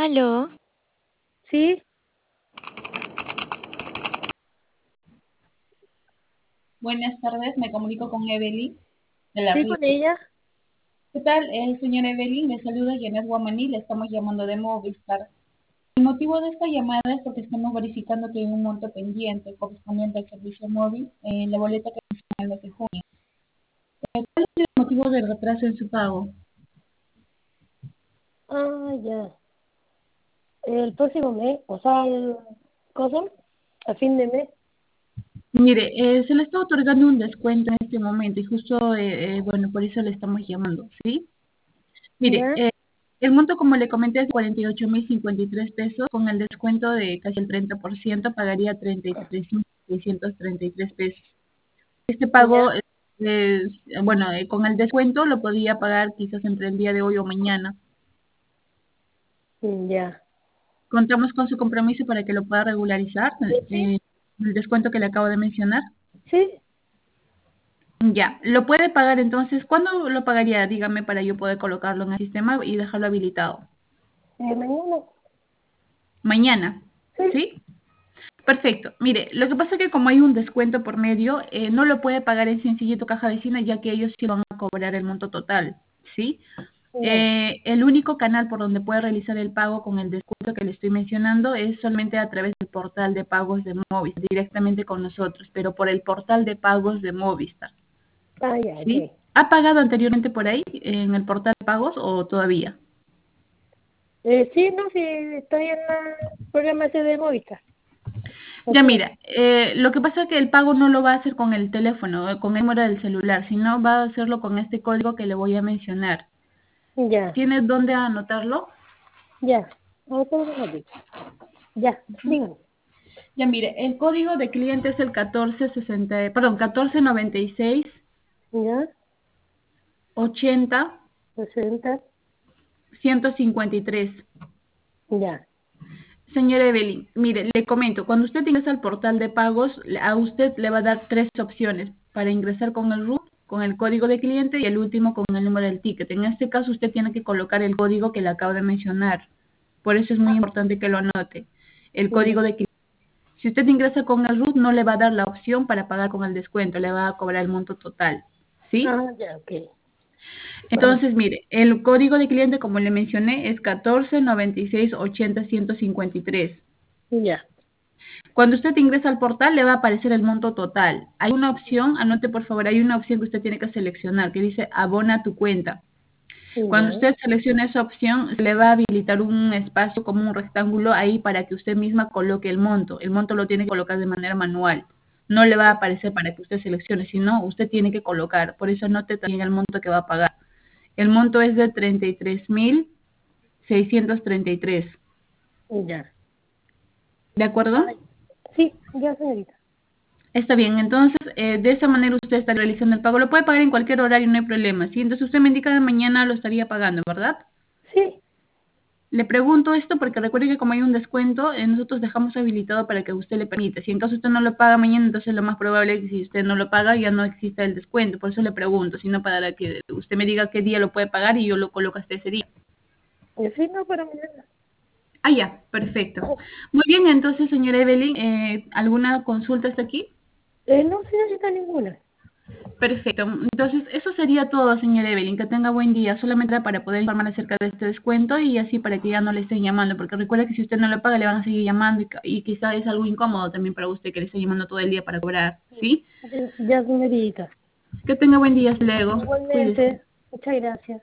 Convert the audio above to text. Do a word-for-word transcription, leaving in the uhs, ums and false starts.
¿Aló? Sí, Buenas tardes, me comunico con Evelyn de la sí, Río. con ella. ¿Qué tal, eh, señora Evelyn? Le saluda Janet Guamaní, le estamos llamando de Movistar. El motivo de esta llamada es porque estamos verificando que hay un monto pendiente correspondiente al servicio móvil en la boleta que menciona el mes de junio. Eh, ¿Cuál es el motivo del retraso en su pago? Ah, ya. El próximo mes, o sea, el, cosa, a fin de mes. Mire, eh, se le está otorgando un descuento en este momento y justo, eh, eh, bueno, por eso le estamos llamando, ¿sí? Mire, Ya, eh, el monto, como le comenté, es cuarenta y ocho mil cincuenta y tres pesos. Con el descuento de casi el treinta por ciento, pagaría treinta y tres mil seiscientos treinta y tres pesos. Este pago, ya, es, es, bueno, eh, con el descuento lo podía pagar quizás entre el día de hoy o mañana. ya. Contamos con su compromiso para que lo pueda regularizar, Eh, Sí, eh, el descuento que le acabo de mencionar. sí, Ya, lo puede pagar entonces. ¿Cuándo lo pagaría? Dígame para yo poder colocarlo en el sistema y dejarlo habilitado. eh, mañana. Mañana, Sí, ¿sí? Perfecto. Mire, lo que pasa es que como hay un descuento por medio, eh, no lo puede pagar en Sencillito Caja Vecina, ya que ellos sí van a cobrar el monto total, ¿sí? ya. Eh, el único canal por donde puede realizar el pago con el descuento que le estoy mencionando es solamente a través del portal de pagos de Movistar, directamente con nosotros, pero por el portal de pagos de Movistar, Ah, ya, ok. ¿sí? ¿Ha pagado anteriormente por ahí, en el portal de pagos, o todavía? Eh, sí, no, sí, estoy en la programación de Movistar. Ya Ok, mira, eh, lo que pasa es que el pago no lo va a hacer con el teléfono, eh, con el número del celular, sino va a hacerlo con este código que le voy a mencionar. ya, ¿Tiene dónde anotarlo? ya. Vamos a ver un ratito. Ya, dígame. Ya mire, el código de cliente es el catorce sesenta, perdón, catorce noventa y seis Ya, ochenta sesenta. ciento cincuenta y tres. Ya, Señora Evelyn, mire, le comento, cuando usted ingresa al portal de pagos, a usted le va a dar tres opciones para ingresar con el RUT, con el código de cliente y el último con el número del ticket. En este caso, usted tiene que colocar el código que le acabo de mencionar. Por eso es muy importante que lo anote. El ya. código de cliente. Si usted ingresa con el RUT, no le va a dar la opción para pagar con el descuento, le va a cobrar el monto total. ¿Sí? Ah, ya, ok. Entonces, mire, el código de cliente, como le mencioné, es catorce noventa y seis ochenta ciento cincuenta y tres. Ya, Cuando usted ingresa al portal, le va a aparecer el monto total. Hay una opción, anote por favor, hay una opción que usted tiene que seleccionar que dice abona tu cuenta. Cuando ya. usted seleccione esa opción, se le va a habilitar un espacio como un rectángulo ahí para que usted misma coloque el monto. El monto lo tiene que colocar de manera manual. No le va a aparecer para que usted seleccione, sino usted tiene que colocar. Por eso anote también el monto que va a pagar. El monto es de treinta y tres mil seiscientos treinta y tres. Ya. ¿De acuerdo? Ay, sí, ya, señorita. Está bien, entonces eh, de esa manera usted está realizando el pago. Lo puede pagar en cualquier horario, no hay problema. Sí, entonces usted me indica de mañana lo estaría pagando, ¿verdad? Sí, Le pregunto esto porque recuerde que como hay un descuento, eh, nosotros dejamos habilitado para que usted le permita. Si en caso usted no lo paga mañana, entonces lo más probable es que si usted no lo paga ya no exista el descuento. Por eso le pregunto, sino para que usted me diga qué día lo puede pagar y yo lo coloco hasta ese día. eh, sí, no, para mañana. Ah, ya, perfecto. Muy bien, entonces, señora Evelyn, eh, ¿alguna consulta hasta aquí? Eh, no, señorita, ninguna. Perfecto. Entonces, eso sería todo, señora Evelyn. Que tenga buen día. Solamente era para poder informar acerca de este descuento y así para que ya no le estén llamando. Porque recuerda que si usted no lo paga, le van a seguir llamando y, ca- y quizá es algo incómodo también para usted que le esté llamando todo el día para cobrar. ¿Sí? Ya, ya, señorita. Que tenga buen día. Hasta luego. Cuídese. Igualmente, muchas gracias.